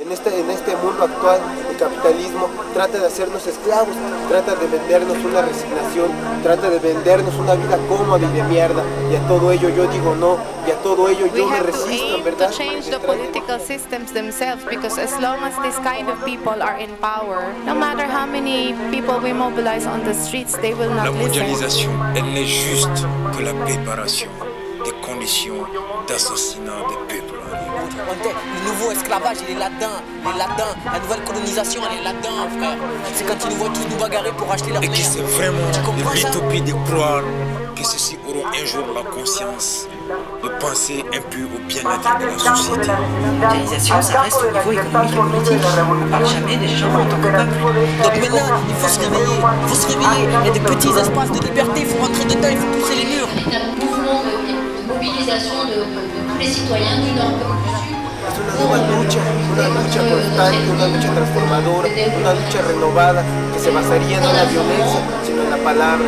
En este mundo actual, el capitalismo trata de hacernos esclavos, trata de vendernos una resignación, trata de vendernos una vida cómoda y de mierda. Y a todo ello yo digo no, y a todo ello yo me resisto, en verdad. To change the political systems themselves, because as long as this kind of people are in power, no matter how many people we mobilize on the streets, they will not La listen. mondialisation, elle n'est juste que la préparation des conditions d'assassinat des peuples. Le nouveau esclavage, il est là-dedans, La nouvelle colonisation, elle est là-dedans, frère. C'est quand ils nous voient tous nous bagarrer pour acheter leur Et que terre. c'est vraiment de l'utopie de croire que ceux-ci auront un jour la conscience de penser un peu au bien-être de la société. La mondialisation, ça reste au niveau économique et politique. On ne parle jamais des gens en tant que peuple. Donc maintenant, il faut se réveiller, Il y a des petits espaces de liberté, il faut rentrer dedans, il faut pousser les murs. C'est un mouvement de mobilisation de tous les citoyens du Nord comme du Sud. Es una lucha constante, una lucha transformadora, una lucha renovada que se basaría no en la violencia, sino en la palabra.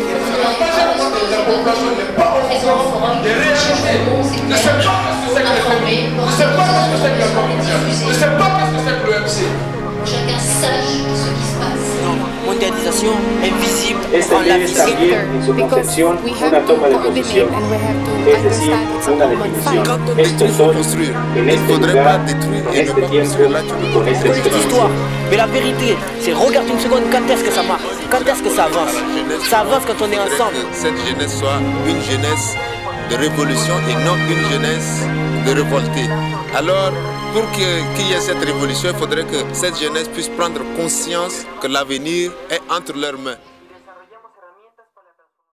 Chacun sache ce qui se passe. Mondialisation invisible. Esta ley es también, en su concepción, una toma de posición, es decir, una definición. Esto es todo, en este lugar, en este tiempo y con esta historia. Mais la vérité, c'est regarde une seconde quand est-ce que ça marche, quand est-ce que ça avance. Ça avance quand on est ensemble. Que cette jeunesse soit une jeunesse de révolution et non une jeunesse de révolté. Alors, pour qu'il y ait cette révolution, il faudrait que cette jeunesse puisse prendre conscience que l'avenir est entre leurs mains.